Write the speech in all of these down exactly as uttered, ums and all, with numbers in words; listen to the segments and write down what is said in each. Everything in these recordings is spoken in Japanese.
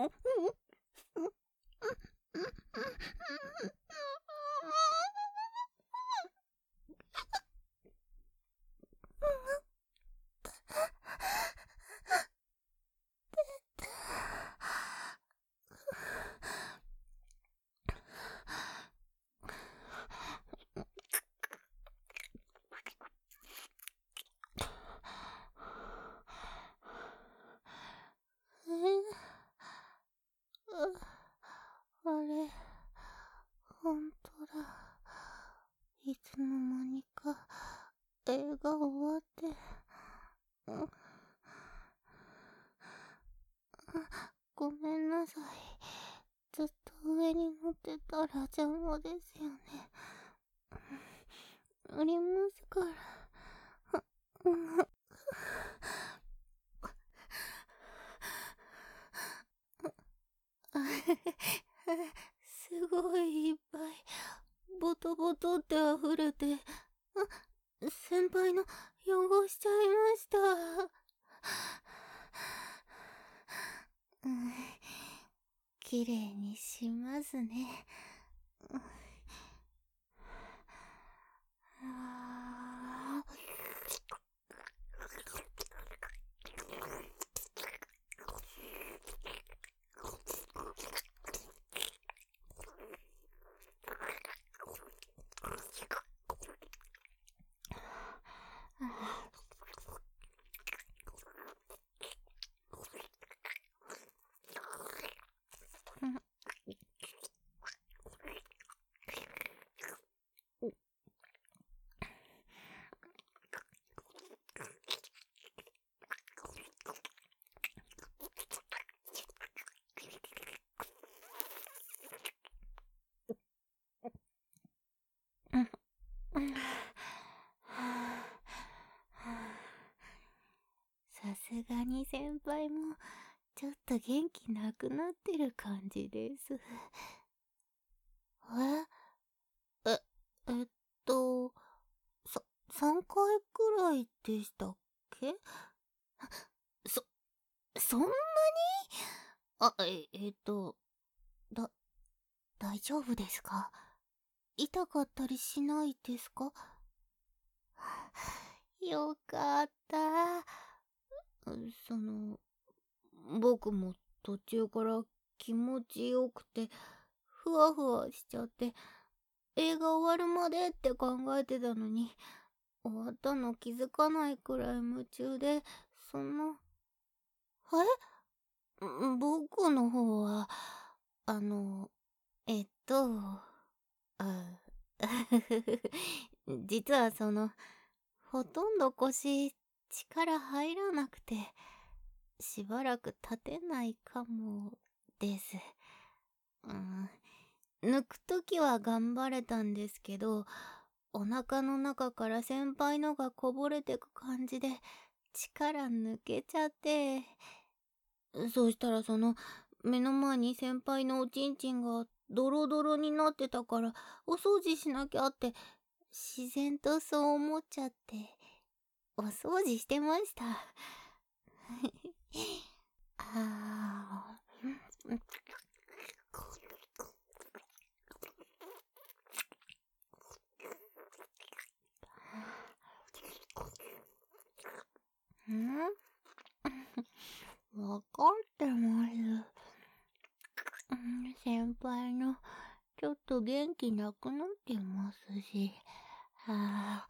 あれ、ほんとだ。いつの間にか映画終わって、うん、ごめんなさい。ずっと上に乗ってたら邪魔ですよね。ありますから。すごいいっぱいボトボトって溢れて、先輩の汚しちゃいました。うん、きれいにしますね。あさすがに先輩もちょっと元気なくなってる感じです。ええ、えっと、さ、さんかいくらいでしたっけ？そ、そんなに？あ、え、えっと、だ、大丈夫ですか？痛かったりしないですか？よかった。その、僕も途中から気持ちよくて、ふわふわしちゃって、映画終わるまでって考えてたのに、終わったの気づかないくらい夢中で、その、え？僕の方は、あの、えっと、あ、実はその、ほとんど腰、力入らなくて、しばらく立てないかも、です。うん、抜くときは頑張れたんですけど、お腹の中から先輩のがこぼれてく感じで、力抜けちゃって、そしたらその、目の前に先輩のおちんちんがドロドロになってたから、お掃除しなきゃって、自然とそう思っちゃって、お掃除してました。あー。ん？わかってます。先輩のちょっと元気なくなってますし、はあ。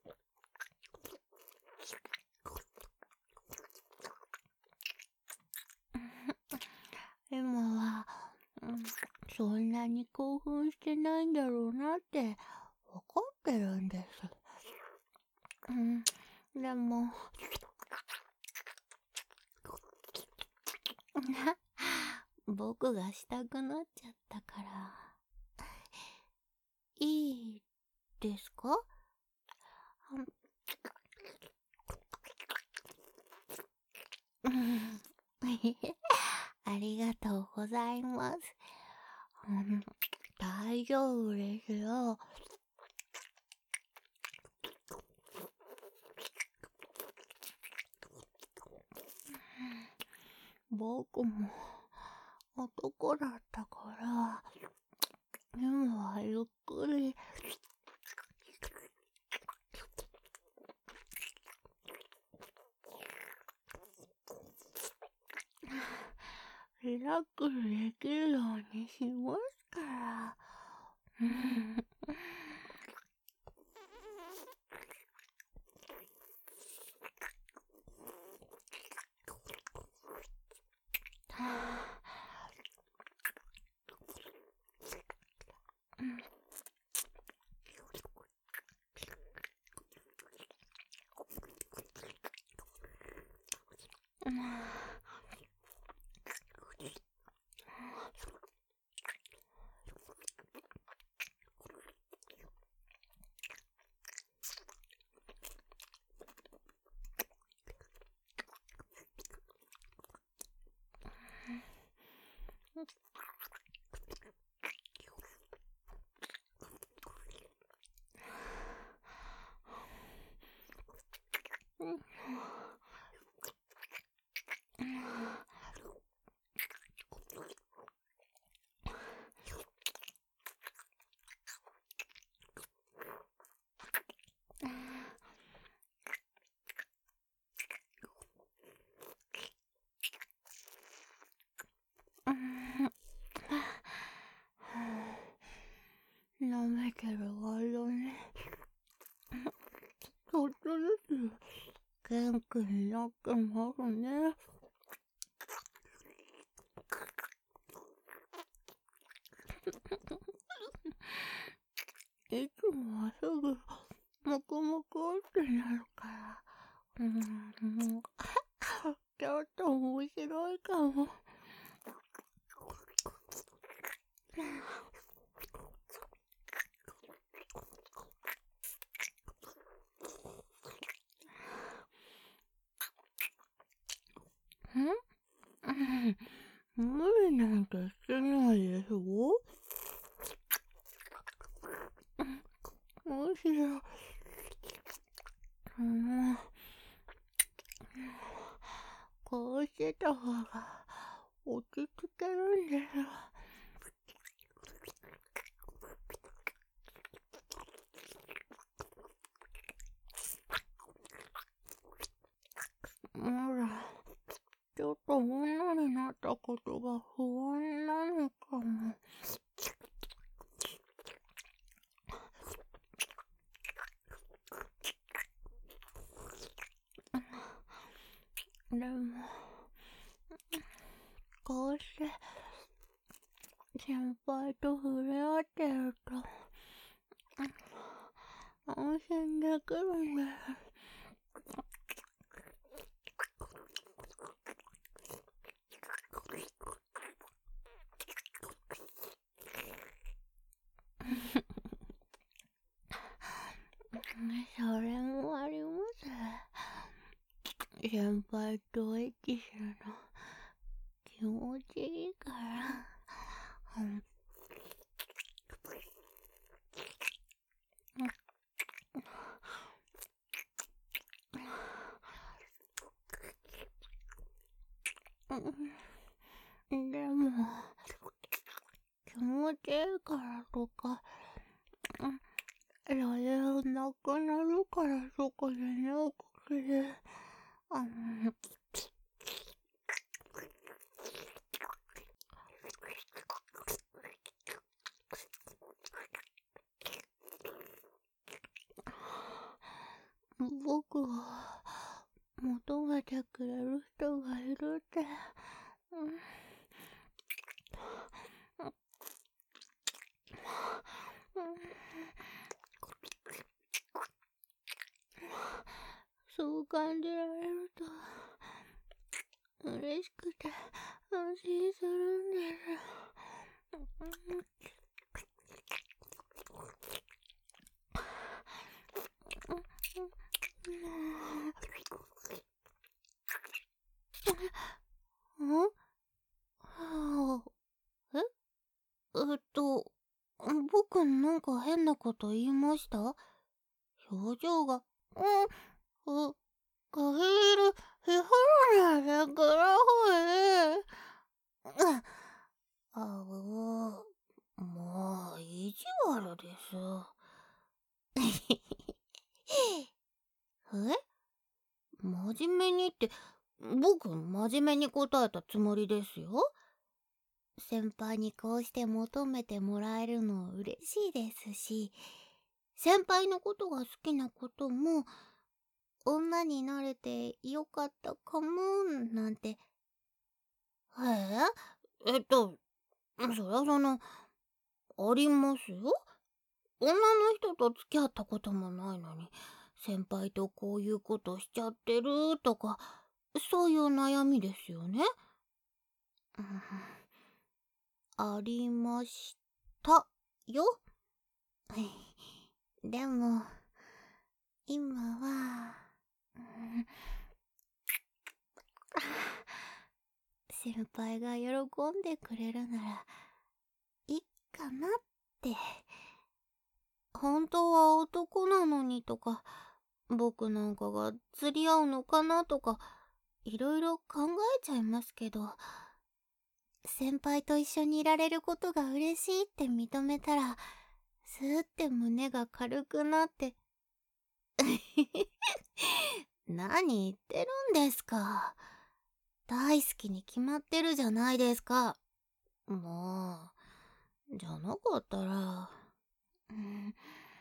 今は、うん、そんなに興奮してないんだろうなってわかってるんです。うん、でも僕がしたくなっちゃったから。いいですか？ありがとうございます。うん、大丈夫ですよ。僕も男だったから、今はゆっくり、リラックスできるようにしますから。舐めてる間に、ちょっとずつ元気になってますね。いつもはすぐ、もくもくってなるから、うん、ちょっと面白いかも。ん無理なんてしてないですよ。むしろ、あの、こうしてた方が落ち着けるんです。まだ、ちょっと女になったことが不安なのかも。でも、こうして先輩と触れ合ってると安心できるんです。それもあります。先輩とエッチするの気持ちいいから。でも、気持ちいいからとか、余裕なくなるからそこで寝起きで、あの、僕は求めてくれる人がいるって、うん、そう感じられると嬉しくて安心するんです。ん？え？えっと、僕なんか変なこと言いました？表情が、うん、う、かひる、ひはらないでください。 え、真面目にって、僕真面目に答えたつもりですよ。先輩にこうして求めてもらえるの嬉しいですし、先輩のことが好きなことも、女になれてよかったかもなんて。ええっと、そりゃその、ありますよ。女の人と付き合ったこともないのに、先輩とこういうことしちゃってるとか、そういう悩みですよね。うん、ありましたよ。でも、今は、うん、先輩が喜んでくれるならいいかなって。本当は男なのにとか、僕なんかが釣り合うのかなとか、いろいろ考えちゃいますけど、先輩と一緒にいられることが嬉しいって認めたら、スーって胸が軽くなって。何言ってるんですか。大好きに決まってるじゃないですか。もう、じゃなかったら、うん、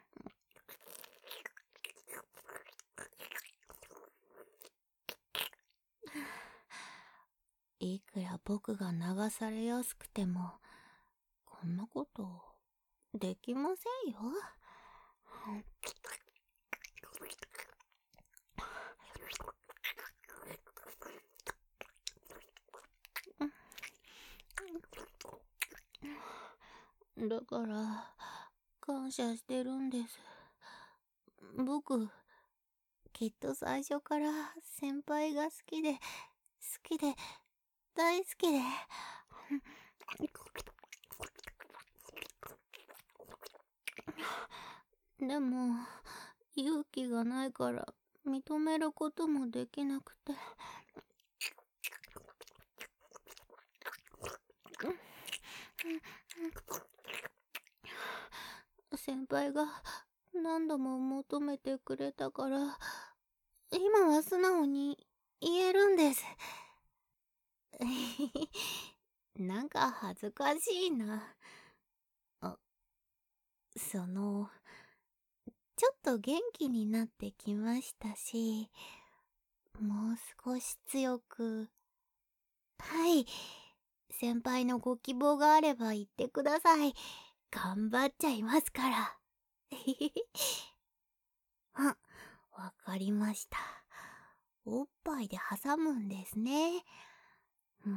いくら僕が流されやすくても、こんなことできませんよ。だから、感謝してるんです。僕、きっと最初から先輩が好きで、好きで、大好きで。でも、勇気がないから認めることもできなくて。先輩が何度も求めてくれたから、今は素直に言えるんです。なんか恥ずかしいな。あ、その、ちょっと元気になってきましたし、もう少し強く。はい。先輩のご希望があれば言ってください。頑張っちゃいますから。あ、わかりました。おっぱいで挟むんですね。うん。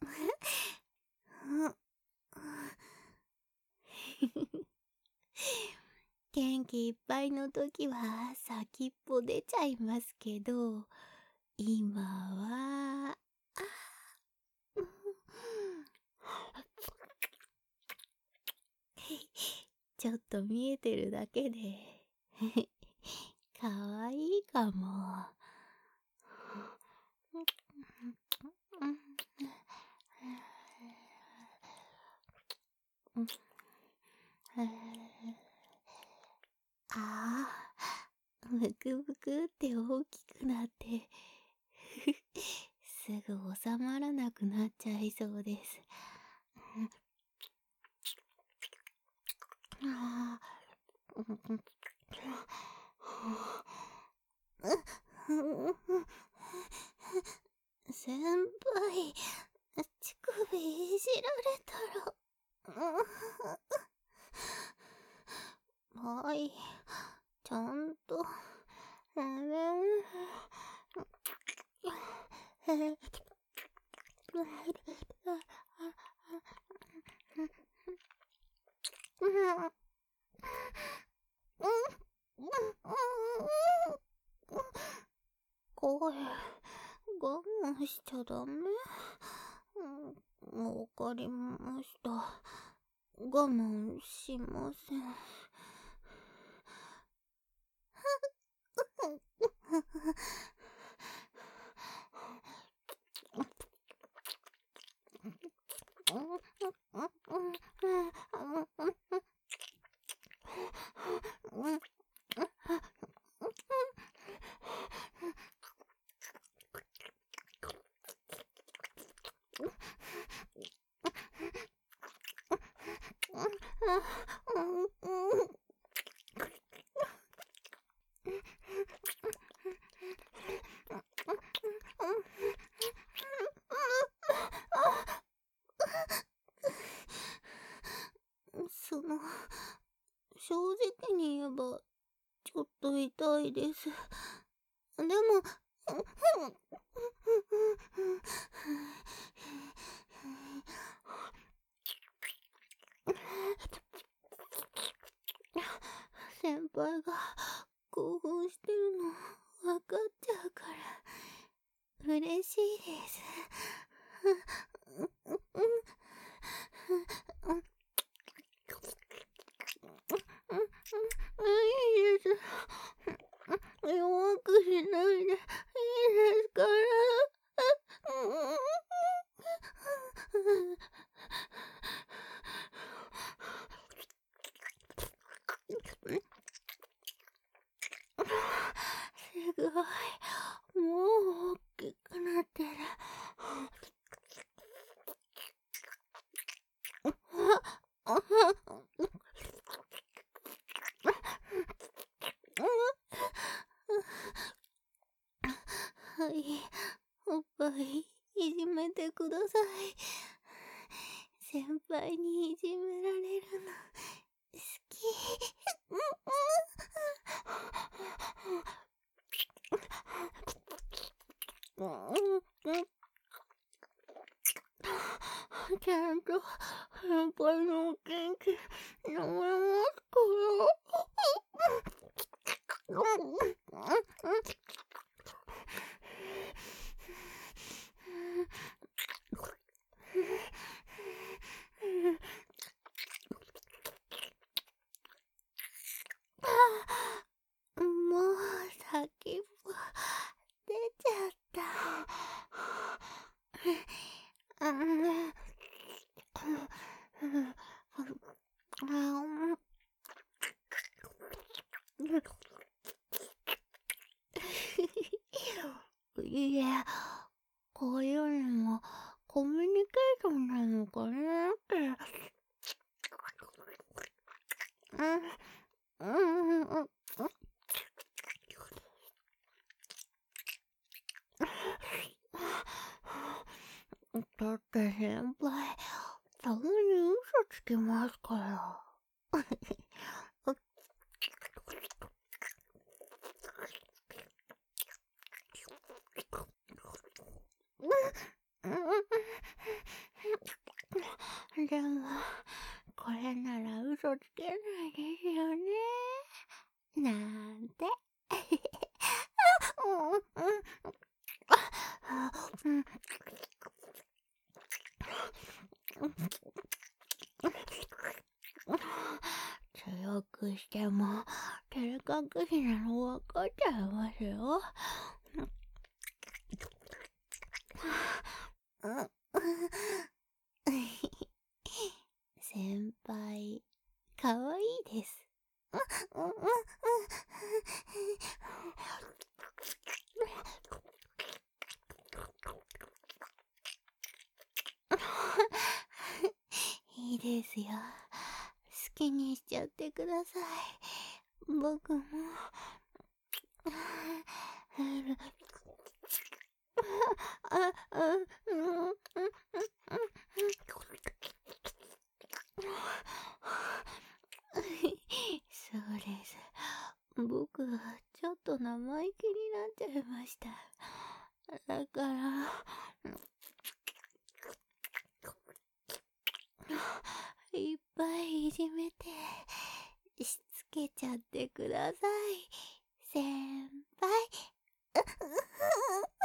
元気いっぱいの時は先っぽ出ちゃいますけど、今は、ちょっと見えてるだけでかわいいかも。ああ、むくむくって大きくなってすぐ収まらなくなっちゃいそうです。あ先輩、乳首いじられたら。はい、ちゃんと。あれ。これ、我慢しちゃダメ？うん、わかりました。我慢しません。 その、正直に言えば、ちょっと痛いです。でも、先輩が興奮してるの分かっちゃうから嬉しいです。いいです。弱くしないでいいですから。すごい。もう大きくなってる。はい、おっぱいいじめてください。先輩にいじめられるの好き。ちゃんと先輩の元気飲めますから。もう先も出ちゃった。いえ、こういうのもコミュニケーションなのかなって。うんうんうん。だって先輩、たまに嘘つきますから。でも、これなら嘘つけないですよね。なんて。強くしても照れ隠しなの分かっちゃいますよ。先輩、かわいいです。いいですよ。好きにしちゃってください。僕も。そうです。僕、ちょっと生意気になっちゃいました。だから、いっぱいいじめて、しつけちゃってください。先輩。